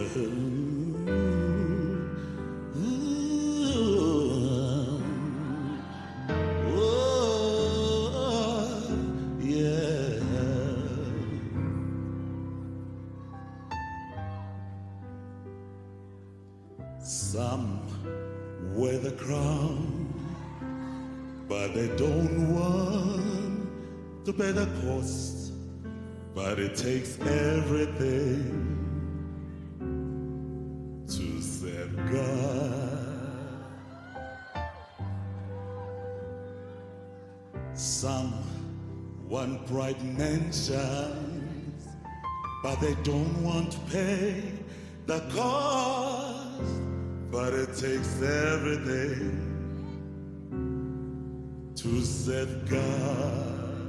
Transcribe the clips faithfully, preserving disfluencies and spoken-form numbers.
Some wear the crown, but they don't want to pay the cost. But it takes everything to serve God. Some want bright mansions, but they don't want to pay the cost. But it takes everything to serve God.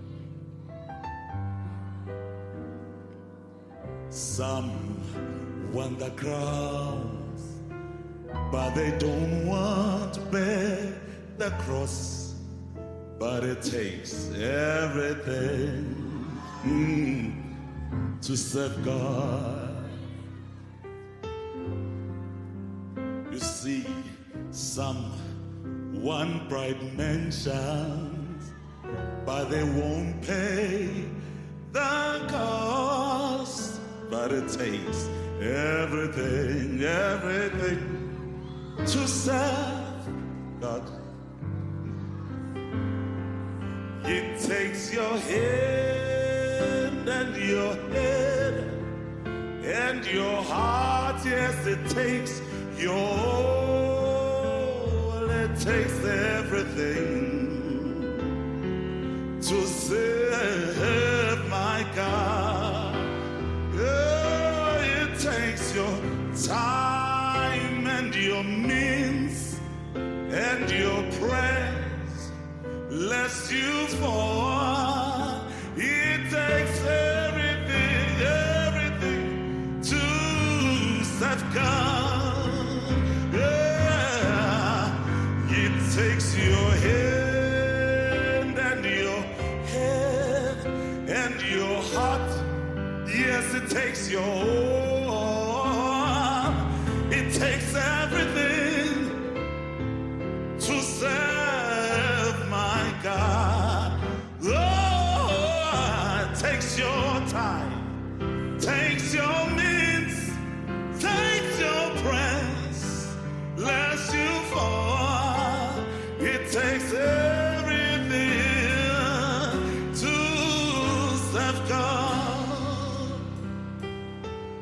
Some want the crowns, but they don't want to bear the cross. But it takes everything mm, to serve God. You see, some want bright mansions, but they won't pay the cost. But it takes everything, everything to serve God. It takes your hand and your head and your heart. Yes, it takes your all. It takes everything to serve my God. Oh, it takes your time and your means and your prayers, lest you fall. It takes everything, everything to serve God. Yeah. It takes your hand and your head and your heart. Yes, it takes your all. It takes everything to serve my God. Oh, it takes your time, takes your means, takes your prayers, lest you fall. It takes everything to serve God.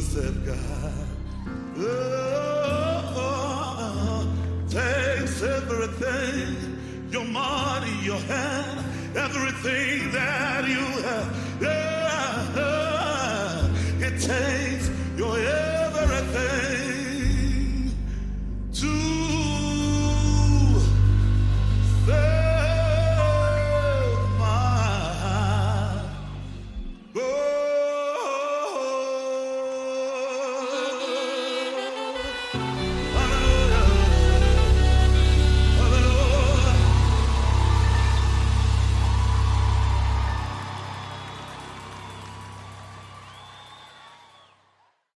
said God. Oh, takes everything, your money, your hand, everything that you have. Yeah, it takes